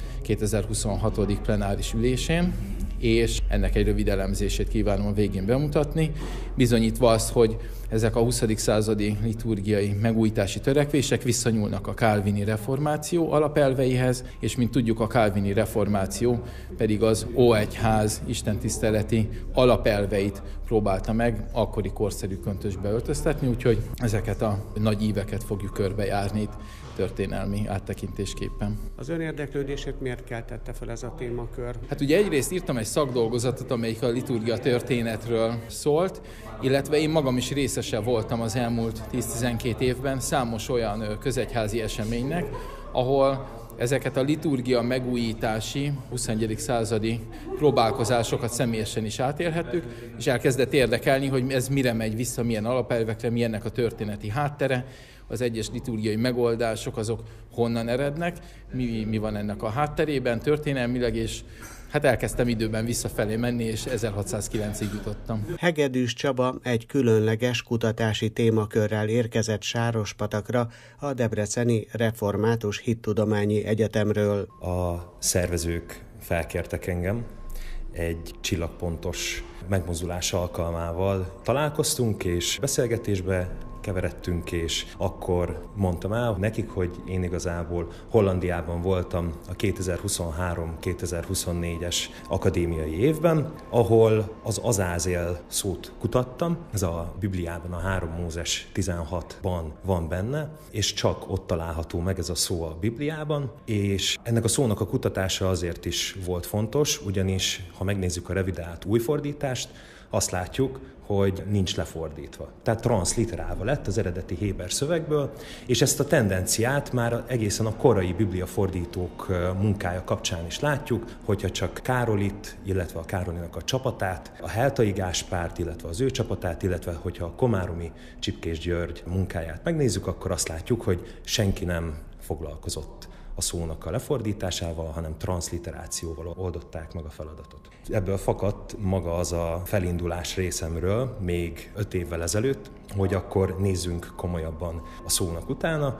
2026. plenáris ülésén, és ennek egy rövid elemzését kívánom a végén bemutatni, bizonyítva azt, hogy ezek a 20. századi liturgiai megújítási törekvések visszanyúlnak a kálvini reformáció alapelveihez, és mint tudjuk, a kálvini reformáció pedig az óegyház istentiszteleti alapelveit próbálta meg akkori korszerű köntösbe öltöztetni, úgyhogy ezeket a nagy íveket fogjuk körbejárni itt történelmi áttekintésképpen.
Az ön érdeklődését miért keltette fel ez a témakör?
Hát ugye egyrészt írtam egy szakdolgozatot, amelyik a liturgia történetről szólt, illetve én magam is részese voltam az elmúlt 10-12 évben számos olyan közegyházi eseménynek, ahol ezeket a liturgia megújítási, 21. századi próbálkozásokat személyesen is átélhettük, és elkezdett érdekelni, hogy ez mire megy vissza, milyen alapelvekre, mi ennek a történeti háttere, az egyes liturgiai megoldások, azok honnan erednek, mi van ennek a hátterében történelmileg, és hát elkezdtem időben visszafelé menni, és 1609-ig jutottam.
Hegedűs Csaba egy különleges kutatási témakörrel érkezett Sárospatakra a Debreceni Református Hittudományi Egyetemről.
A szervezők felkértek engem, egy csillagpontos megmozdulás alkalmával találkoztunk, és beszélgetésbe keveredtünk, és akkor mondtam el nekik, hogy én igazából Hollandiában voltam a 2023-2024-es akadémiai évben, ahol az Azázél szót kutattam. Ez a Bibliában, a 3 Mózes 16-ban van benne, és csak ott található meg ez a szó a Bibliában, és ennek a szónak a kutatása azért is volt fontos, ugyanis ha megnézzük a revidált újfordítást, azt látjuk, hogy nincs lefordítva. Tehát transzliterálva lett az eredeti héber szövegből, és ezt a tendenciát már egészen a korai bibliafordítók munkája kapcsán is látjuk, hogyha csak Károlit, illetve a Károlinak a csapatát, a Heltai Gáspárt, illetve az ő csapatát, illetve hogyha a komáromi Csipkés György munkáját megnézzük, akkor azt látjuk, hogy senki nem foglalkozott a szónak a lefordításával, hanem transzliterációval oldották meg a feladatot. Ebből fakadt maga az a felindulás részemről még 5 évvel ezelőtt, hogy akkor nézzünk komolyabban a szónak utána,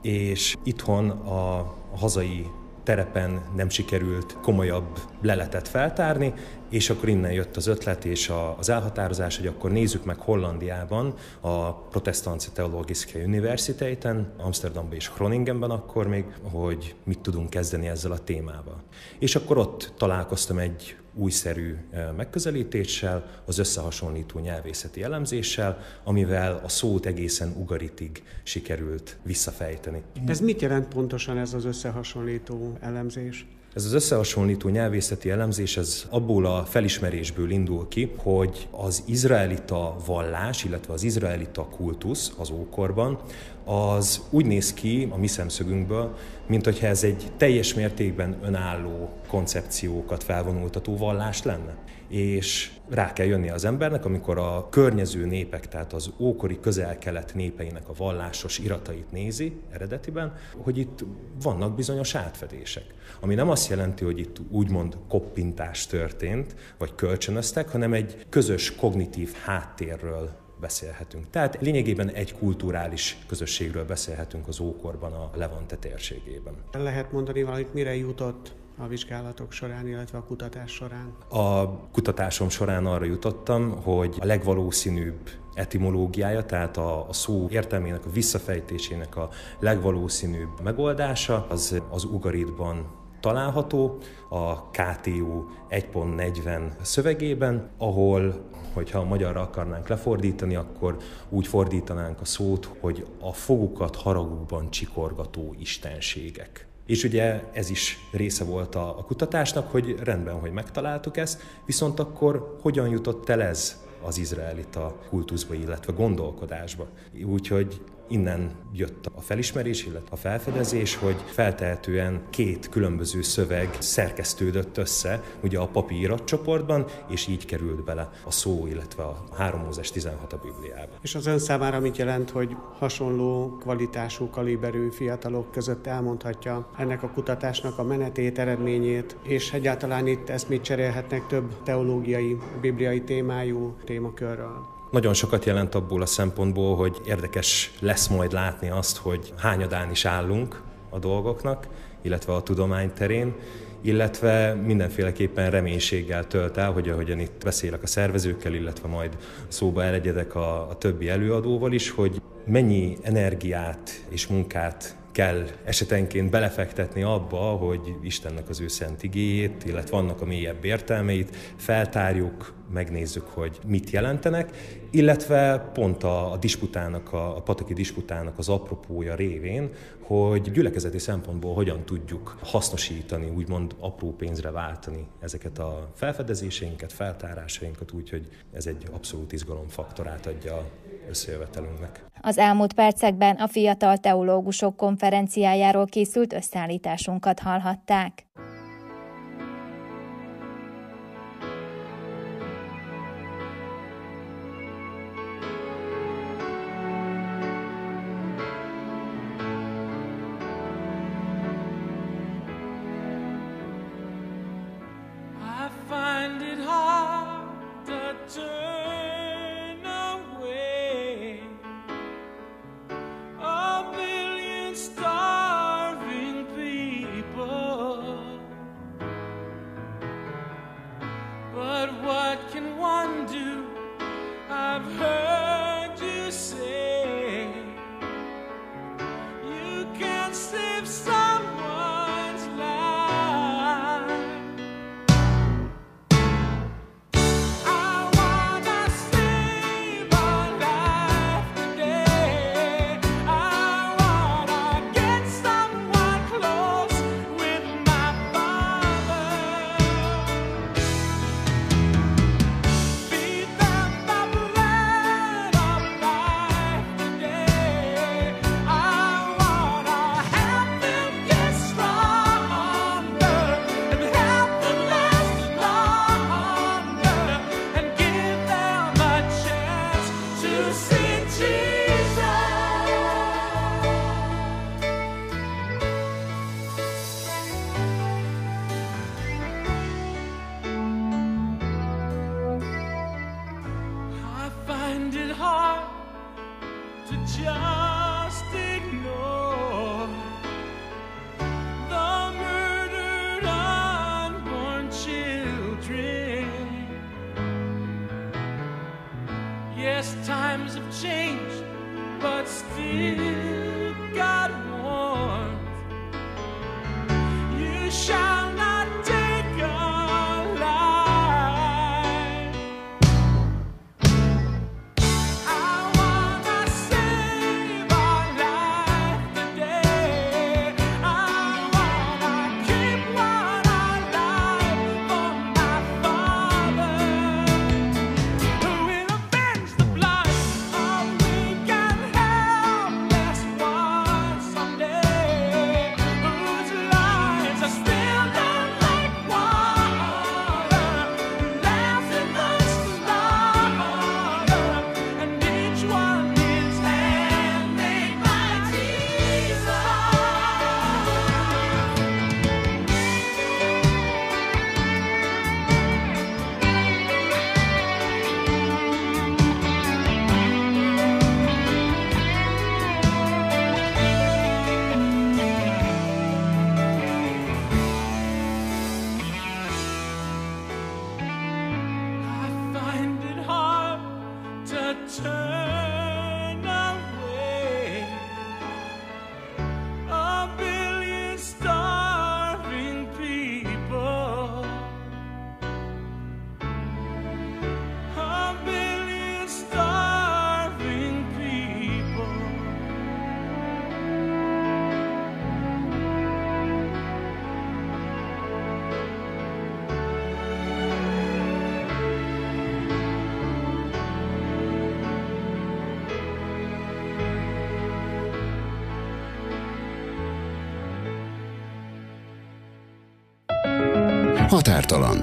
és itthon a hazai terepen nem sikerült komolyabb leletet feltárni, és akkor innen jött az ötlet és az elhatározás, hogy akkor nézzük meg Hollandiában, a Protestantse Theologische Universiteiten, Amsterdamban és Groningenben akkor még, hogy mit tudunk kezdeni ezzel a témával. És akkor ott találkoztam egy újszerű megközelítéssel, az összehasonlító nyelvészeti elemzéssel, amivel a szót egészen ugaritig sikerült visszafejteni.
Ez mit jelent pontosan ez az összehasonlító elemzés?
Ez az összehasonlító nyelvészeti elemzés, ez abból a felismerésből indul ki, hogy az izraelita vallás, illetve az izraelita kultusz az ókorban, az úgy néz ki a mi szemszögünkből, mint hogyha ez egy teljes mértékben önálló koncepciókat felvonultató vallás lenne. És rá kell jönni az embernek, amikor a környező népek, tehát az ókori közel-kelet népeinek a vallásos iratait nézi eredetiben, hogy itt vannak bizonyos átfedések. Ami nem azt jelenti, hogy itt úgymond koppintás történt, vagy kölcsönöztek, hanem egy közös kognitív háttérről beszélhetünk. Tehát lényegében egy kulturális közösségről beszélhetünk az ókorban a Levante térségében.
Lehet mondani valamit, mire jutott a vizsgálatok során, illetve a kutatás során?
A kutatásom során arra jutottam, hogy a legvalószínűbb etimológiája, tehát a szó értelmének, a visszafejtésének a legvalószínűbb megoldása az ugaritban található, a KTU 1.40 szövegében, ahol, hogyha magyarra akarnánk lefordítani, akkor úgy fordítanánk a szót, hogy a fogukat haragukban csikorgató istenségek. És ugye ez is része volt a kutatásnak, hogy rendben, hogy megtaláltuk ezt, viszont akkor hogyan jutott el ez az izraelita kultuszba, illetve gondolkodásba. Úgyhogy innen jött a felismerés, illetve a felfedezés, hogy feltehetően 2 különböző szöveg szerkesztődött össze ugye a papi iratcsoportban, és így került bele a szó, illetve a 3 Mózes 16 a Bibliába.
És az ön számára mit jelent, hogy hasonló kvalitású, kaliberű fiatalok között elmondhatja ennek a kutatásnak a menetét, eredményét, és egyáltalán itt ezt mit cserélhetnek több teológiai, bibliai témájú témakörről?
Nagyon sokat jelent abból a szempontból, hogy érdekes lesz majd látni azt, hogy hányadán is állunk a dolgoknak, illetve a tudomány terén, illetve mindenféleképpen reménységgel tölt el, hogy ahogyan itt beszélek a szervezőkkel, illetve majd szóba elegyedek a többi előadóval is, hogy mennyi energiát és munkát kell esetenként belefektetni abba, hogy Istennek az ő szent igéjét, illetve vannak a mélyebb értelmeit, feltárjuk, megnézzük, hogy mit jelentenek, illetve pont a disputának, a pataki disputának az apropója révén, hogy gyülekezeti szempontból hogyan tudjuk hasznosítani, úgymond apró pénzre váltani ezeket a felfedezéseinket, feltárásainkat, úgyhogy ez egy abszolút izgalomfaktorát adja a összejövetelünknek.
Az elmúlt percekben a Fiatal Teológusok konferenciájáról készült összeállításunkat hallhatták.
Starving people changed, but still got warmth. You shall not take a life. I wanna save our life today. I wanna keep one alive for my father, who will avenge the blood of weak and helpless ones someday, whose lives are spilled out like water, laughing much slaughter, and each one is handmade by Jesus. I find it hard to turn away. A billion starving people. A billion starving people.
Határtalan.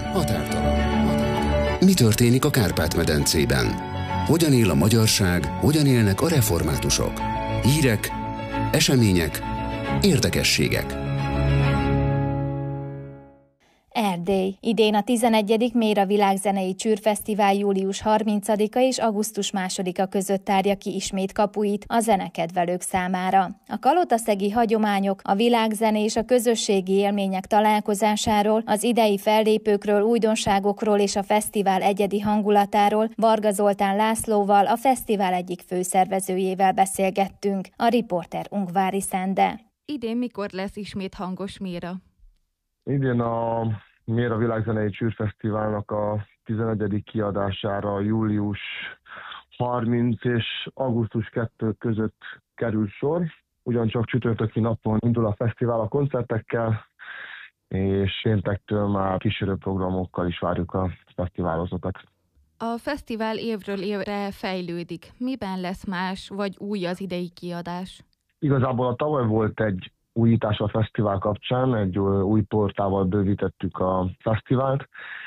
Mi történik a Kárpát-medencében? Hogyan él a magyarság, hogyan élnek a reformátusok? Hírek, események, érdekességek.
Erdély. Idén a 11. Méra Világzenei Csűrfesztivál július 30-a és augusztus 2-a között tárja ki ismét kapuit a zenekedvelők számára. A kalotaszegi hagyományok, a világzene és a közösségi élmények találkozásáról, az idei fellépőkről, újdonságokról és a fesztivál egyedi hangulatáról Varga Zoltán Lászlóval, a fesztivál egyik főszervezőjével beszélgettünk, a riporter Ungvári Szende.
Idén mikor lesz ismét hangos Méra?
Idén a Méra Világzenei Csűrfesztiválnak a 11. kiadására július 30 és augusztus 2 között kerül sor. Ugyancsak csütörtöki napon indul a fesztivál a koncertekkel, és péntektől már kísérő programokkal is várjuk a fesztiválozókat.
A fesztivál évről évre fejlődik. Miben lesz más vagy új az idei kiadás?
Igazából a tavaly volt egy újítás a fesztivál kapcsán, egy új portával bővítettük a fesztivált,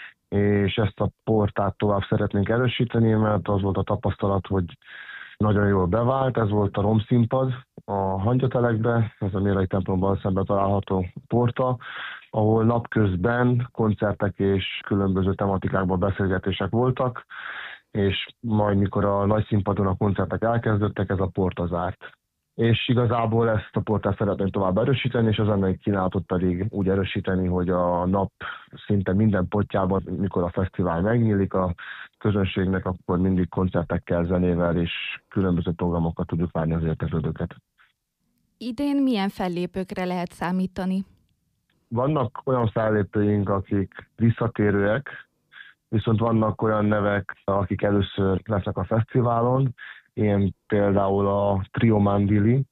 és ezt a portát tovább szeretnénk erősíteni, mert az volt a tapasztalat, hogy nagyon jól bevált, ez volt a romszínpad a Hangyatelekbe, ez a Mérai templomban szemben található porta, ahol napközben koncertek és különböző tematikákban beszélgetések voltak, és majd mikor a nagy színpadon a koncertek elkezdődtek, ez a porta zárt. És igazából ezt a portát szeretném tovább erősíteni, és az zenei kínálatot pedig úgy erősíteni, hogy a nap szinte minden pontjában, mikor a fesztivál megnyílik a közönségnek, akkor mindig koncertekkel, zenével és különböző programokkal tudjuk várni az érdeklődőket.
Idén milyen fellépőkre lehet számítani?
Vannak olyan fellépőink, akik visszatérőek, viszont vannak olyan nevek, akik először lesznek a fesztiválon, ilyen például a Trio Mandili,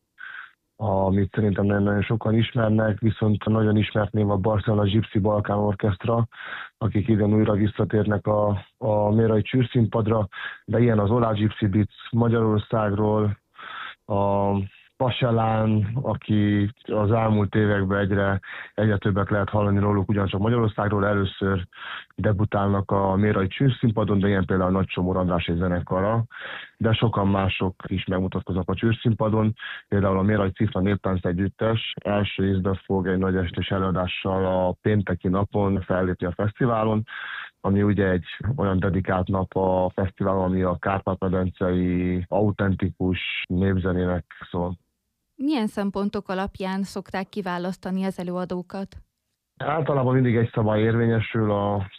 amit szerintem nagyon sokan ismernek, viszont nagyon ismert név a Barcelona Gypsy Balkán Orchestra, akik idén újra visszatérnek a mérai csűrszínpadra, de ilyen az Olá Gypsy Beats Magyarországról, a Paselán, aki az elmúlt években egyre többet lehet hallani róluk, ugyancsak Magyarországról először debutálnak a mérai csűrszínpadon, de ilyen például Nagy Csomor András zenekara, de sokan mások is megmutatkoznak a csűrszínpadon, például a Mérai Cifra Néptánc Együttes első ízben fog egy nagy estés előadással a pénteki napon fellépni a fesztiválon, ami ugye egy olyan dedikált nap a fesztiválon, ami a kárpát-medencei autentikus népzenének szól.
Milyen szempontok alapján szokták kiválasztani az előadókat?
Általában mindig egy szabály érvényesül, a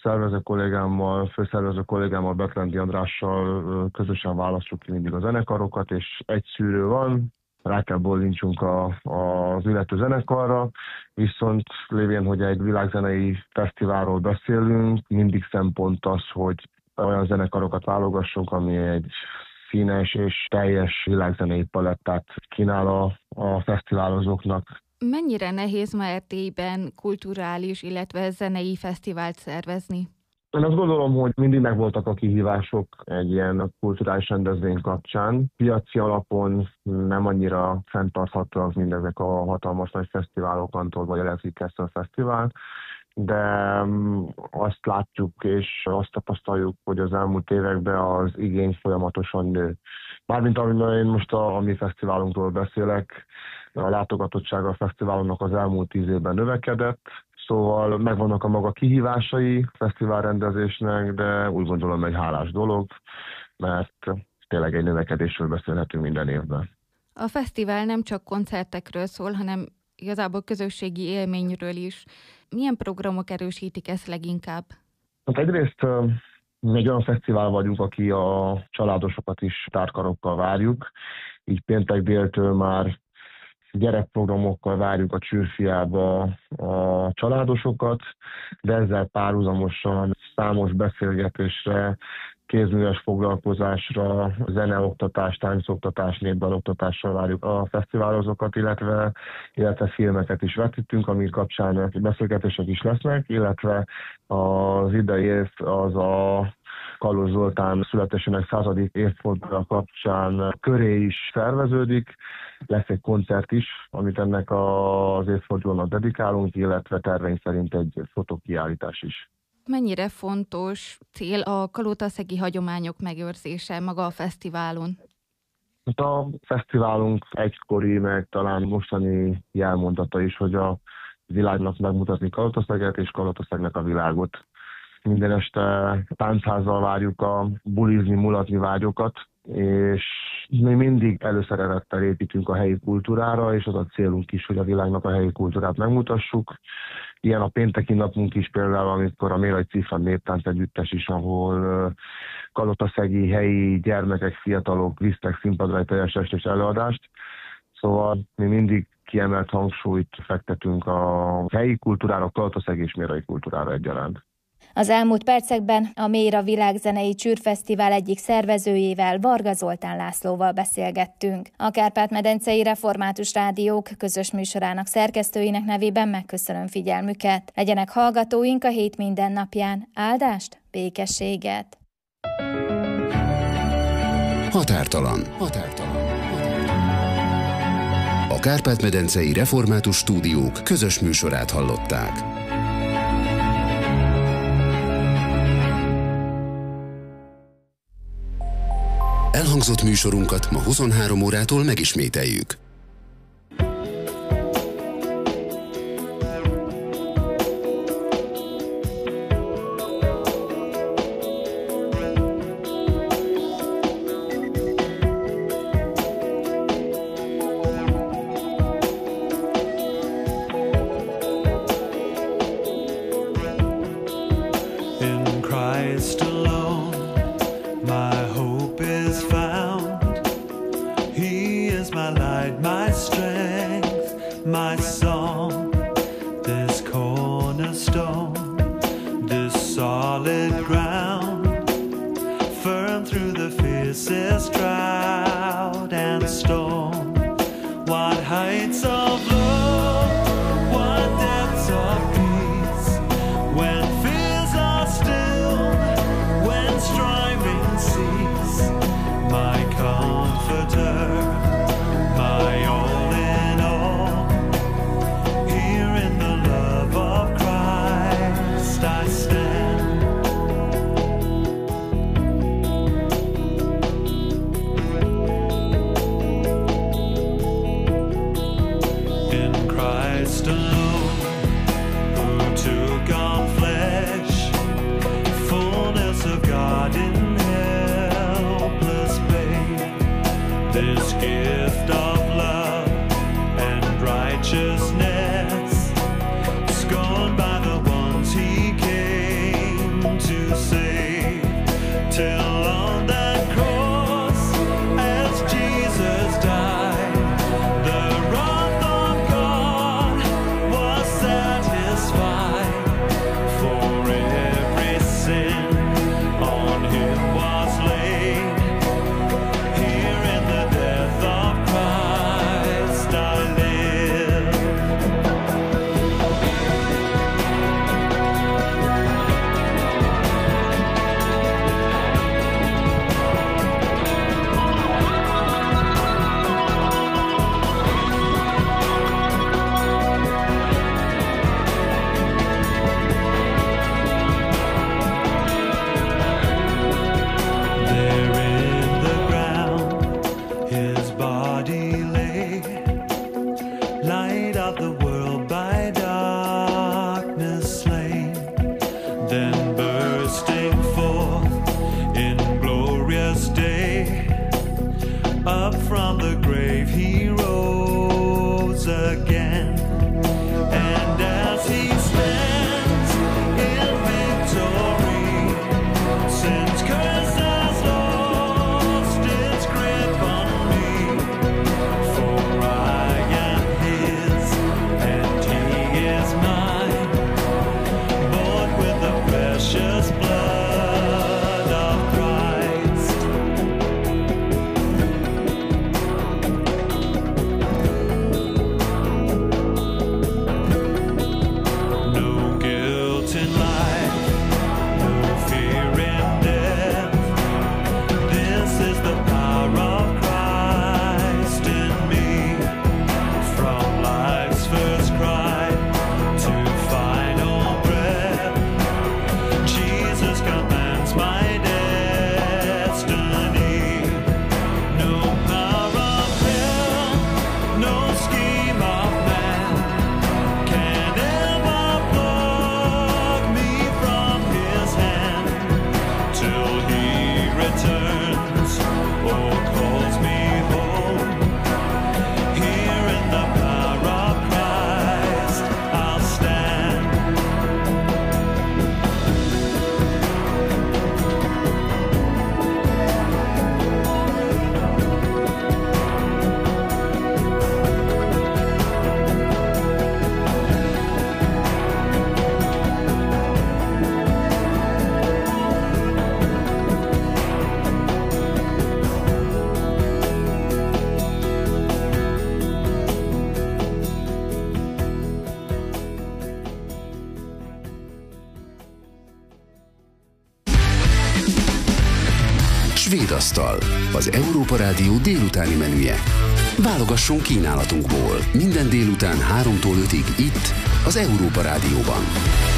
főszervező kollégámmal, Betlendi Andrással közösen választjuk ki mindig a zenekarokat, és egy szűrő van, rá kell bólintsunk az illető zenekarra, viszont lévén, hogy egy világzenei fesztiválról beszélünk, mindig szempont az, hogy olyan zenekarokat válogassunk, ami egy színes és teljes világzenei palettát kínál a fesztiválozóknak.
Mennyire nehéz ma Erdélyben kulturális, illetve zenei fesztivált szervezni?
Én azt gondolom, hogy mindig megvoltak a kihívások egy ilyen kulturális rendezvény kapcsán. Piaci alapon nem annyira fenntarthatóak mindezek a hatalmas nagy fesztiválok, Antol vagy Electric Castle Fesztivál, de azt látjuk és azt tapasztaljuk, hogy az elmúlt években az igény folyamatosan nő. Mármint én most a mi fesztiválunkról beszélek, a látogatottsága a fesztiválunknak az elmúlt 10 évben növekedett, szóval megvannak a maga kihívásai fesztiválrendezésnek, de úgy gondolom egy hálás dolog, mert tényleg egy növekedésről beszélhetünk minden évben.
A fesztivál nem csak koncertekről szól, hanem igazából közösségi élményről is. Milyen programok erősítik ezt leginkább?
Hát egyrészt egy olyan fesztivál vagyunk, aki a családosokat is tárkarokkal várjuk, így péntek déltől már gyerekprogramokkal várjuk a Csürfiába a családosokat, de ezzel párhuzamosan számos beszélgetésre, kézműves foglalkozásra, zeneoktatás, táncoktatás, népdaloktatásra várjuk a fesztiválozókat, illetve filmeket is vetítünk, ami kapcsán beszélgetések is lesznek, illetve az idei év az a Kalóz Zoltán születésének 100. évfordulója kapcsán köré is szerveződik. Lesz egy koncert is, amit ennek az évfordulónak dedikálunk, illetve terveink szerint egy fotókiállítás is.
Mennyire fontos cél a kalotaszegi hagyományok megőrzése maga a fesztiválon?
A fesztiválunk egykori, meg talán mostani jelmondata is, hogy a világnak megmutatni Kalotaszeget és Kalataszegnek a világot. Minden este táncházzal várjuk a bulizni, mulatni vágyokat, és mi mindig előszeretettel építünk a helyi kultúrára, és az a célunk is, hogy a világnak a helyi kultúrát megmutassuk. Ilyen a pénteki napunk is például, amikor a Mélai Cifra néptánc együttes is, ahol kalotaszegi helyi gyermekek, fiatalok visznek színpadra egy teljes estés előadást. Szóval mi mindig kiemelt hangsúlyt fektetünk a helyi kultúrára, a kalotaszegi és mélai kultúrára egyaránt.
Az elmúlt percekben a Méra Világzenei Csűrfesztivál egyik szervezőjével, Varga Zoltán Lászlóval beszélgettünk. A Kárpát-medencei Református Rádiók közös műsorának szerkesztőinek nevében megköszönöm figyelmüket. Legyenek hallgatóink a hét minden napján. Áldást, békességet!
Határtalan. A Kárpát-medencei Református Stúdiók közös műsorát hallották. Elhangzott műsorunkat ma 23 órától megismételjük.
This gift of love and righteousness, scorned by light of the world by darkness slain, then bursting forth in glorious day, up from the grave he rose again, and as he stands in victory, sin's curse has lost its grip on me, for I am his and he is mine, bought with the precious blood of Christ. No guilt in life, no fear in death. This is the power of Christ in me. From life's first cry to final breath, Jesus commands my destiny. No power of hell, no scheme of man can ever pluck me from his hand till he returns or calls me home. Here in the power of Christ I'll stand.
Svédasztal, az Európa Rádió délutáni menüje. Válogasson kínálatunkból minden délután 3-tól 5-ig itt, az Európa Rádióban.